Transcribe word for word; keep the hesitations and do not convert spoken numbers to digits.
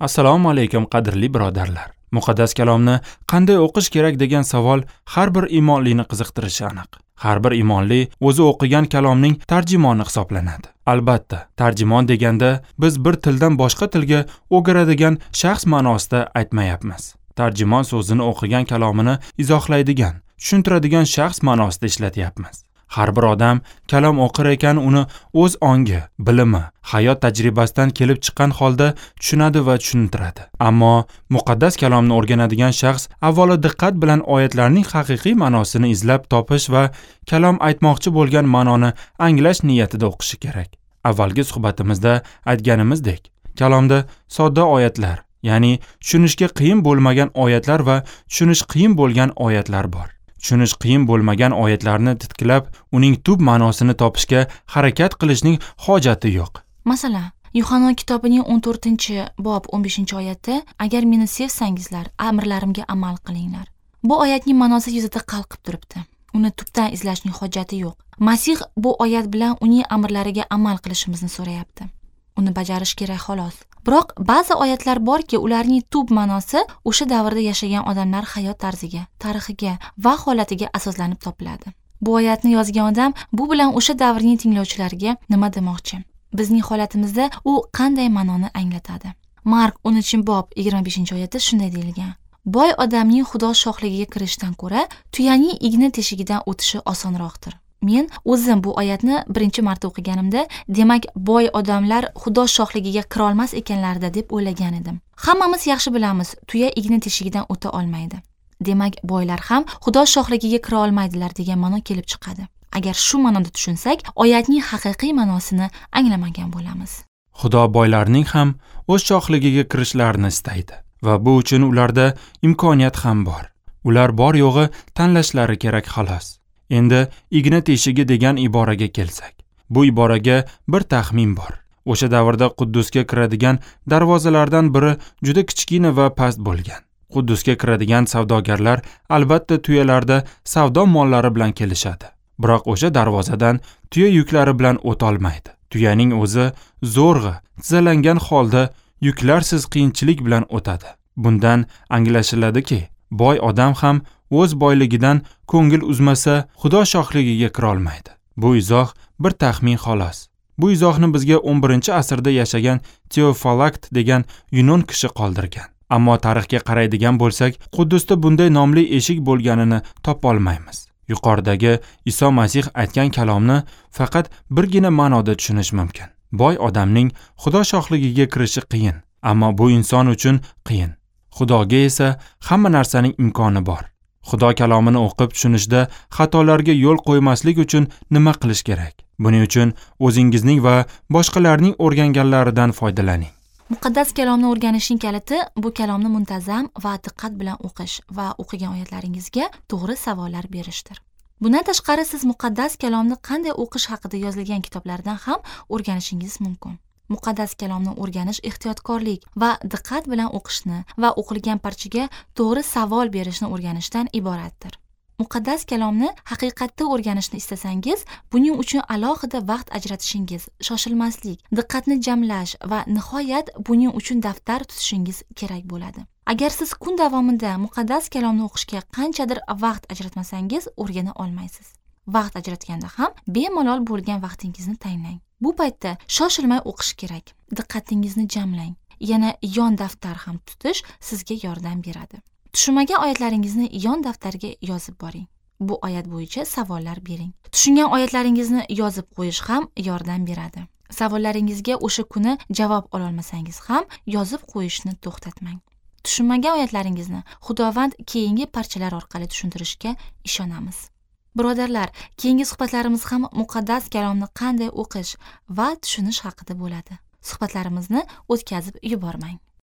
Assalomu alaykum qadrli birodarlar. Muqaddas kalomni qanday o'qish kerak degan savol har bir iymonlini qiziqtirishi aniq. Har bir iymonli o'zi o'qigan kalomning tarjimoni hisoblanadi. Albatta, tarjimon deganda biz bir tildan boshqa tilga o'giradigan shaxs ma'nosida aytmayapmiz. Tarjimon so'zini o'qigan kalomini izohlaydigan, tushuntiradigan shaxs ma'nosida ishlatyapmiz. Har bir odam kalom o'qir ekan uni o'z ongi, bilimi, hayot tajribasidan kelib chiqqan holda tushunadi va tushuntiradi. Ammo muqaddas kalomni o'rganadigan shaxs avvalo diqqat bilan oyatlarning haqiqiy ma'nosini izlab topish va kalom aytmoqchi bo'lgan ma'noni anglash niyatida o'qishi kerak. Avvalgi suhbatimizda aytganimizdek, kalomda sodda oyatlar, ya'ni tushunishga qiyin bo'lmagan oyatlar va tushunish qiyin bo'lgan oyatlar bor. Tushunish qiyin bo'lmagan oyatlarni titkilab, uning tub ma'nosini topishga harakat qilishning hojati yo'q. Masalan, Yuhanno kitobining o'n to'rtinchi bob o'n beshinchi oyatda agar meni sevsangizlar, amrlarimga amal qilinglar. Bu oyatning ma'nosi yuzida qalqib turibdi. Uni tubdan izlashning hojati yo'q. Masih bu oyat bilan uning amrlariga amal qilishimizni so'rayapti. Uni bajarish kerak xolos. Biroq ba'zi oyatlar borki, ularning tub ma'nosi o'sha davrda yashagan odamlar hayot tarziga, tarixiga va holatiga asoslanib topiladi. Bu oyatni yozgan odam bu bilan o'sha davrning tinglovchilariga nima demoqchi? Bizning holatimizda u qanday ma'noni anglatadi? Mark o'ninchi bob yigirma beshinchi oyatda shunday deyilgan: Boy odamning Xudo shohligiga kirishdan ko'ra, tuyaning igna teshigidan o'tishi osonroqdir. Men o'zim bu oyatni birinchi marta o'qiganimda, demak, boy odamlar Xudo shohligiga kira olmas ekanlarida deb o'ylagan edim. Hammamiz yaxshi bilamiz, tuya igna teshigidan o'ta olmaydi. Demak, boylar ham Xudo shohligiga kira olmaydilar degan ma'no kelib chiqadi. Agar shu ma'noda tushunsak, oyatning haqiqiy ma'nosini anglamagan bo'lamiz. Xudo boylarning ham o'z shohligiga kirishlarini istaydi va bu uchun ularda imkoniyat ham bor. Ular bor yo'g'i tanlashlari kerak xolos. Endi igna teshigi degan iboraga kelsak, bu iboraga bir taxmin bor. O'sha davrda Quddusga kiradigan darvozalardan biri juda kichkina va past bo'lgan. Quddusga kiradigan savdogarlar albatta tuyalarda savdo mollari bilan kelishadi. Biroq o'sha darvozadan tuya yuklari bilan o'ta olmaydi. Tuyaning o'zi zo'rg'a, tizalangan holda yuklarsiz qiyinchilik bilan o'tadi. Bundan anglashiladiki, boy odam ham o'z boyligidan ko'ngil uzmasa, Xudo shohligiga kira olmaydi. Bu izoh bir taxmin xolos. Bu izohni bizga o'n birinchi asrda yashagan Teofilakt degan yunon kishi qoldirgan. Ammo tarixga qaraydigan bo'lsak, Quddusda bunday nomli eshik bo'lganini topa olmaymiz. Yuqoridagi Iso Masih aytgan kalomni faqat birgina ma'noda tushunish mumkin. Boy odamning Xudo shohligiga kirishi qiyin, ammo bu inson uchun qiyin. Xudoga esa hamma narsaning imkoni bor. Xudo kalomini o'qib tushunishda xatolarga yo'l qo'ymaslik uchun nima qilish kerak? Buning uchun o'zingizning va boshqalarning o'rganganlaridan foydalaning. Muqaddas kalomni o'rganishning kaliti bu kalomni muntazam va diqqat bilan o'qish va o'qigan oyatlaringizga to'g'ri savollar berishdir. Bundan tashqari siz muqaddas kalomni qanday o'qish haqida yozilgan kitoblardan ham o'rganishingiz mumkin. Muqaddas kalomni o'rganish ehtiyotkorlik va diqqat bilan o'qishni va o'qilgan parchaga to'g'ri savol berishni o'rganishdan iboratdir. Muqaddas kalomni haqiqatda o'rganishni istasangiz, buning uchun alohida vaqt ajratishingiz, shoshilmaslik, diqqatni jamlash va nihoyat buning uchun daftar tutishingiz kerak bo'ladi. Agar siz kun davomida muqaddas kalomni o'qishga qanchadir vaqt ajratmasangiz, o'rgana olmaysiz. Vaqt ajratganda ham bemalol bo'lgan vaqtingizni tanlang. Bu paytda shoshilmay o'qish kerak. Diqqatingizni jamlang. Yana yon daftar ham tutish sizga yordam beradi. Tushunmagan oyatlaringizni yon daftarga yozib boring. Bu oyat bo'yicha savollar bering. Tushungan oyatlaringizni yozib qo'yish ham yordam beradi. Savollaringizga o'sha kuni javob ola olmasangiz ham yozib qo'yishni to'xtatmang. Tushunmagan oyatlaringizni Xudovand keyingi parchalar orqali tushuntirishga ishonamiz. Birodarlar, keyingi suhbatlarimiz ham muqaddas kalomni qanday o'qish va tushunish haqida bo'ladi. Suhbatlarimizni o'tkazib yubormang.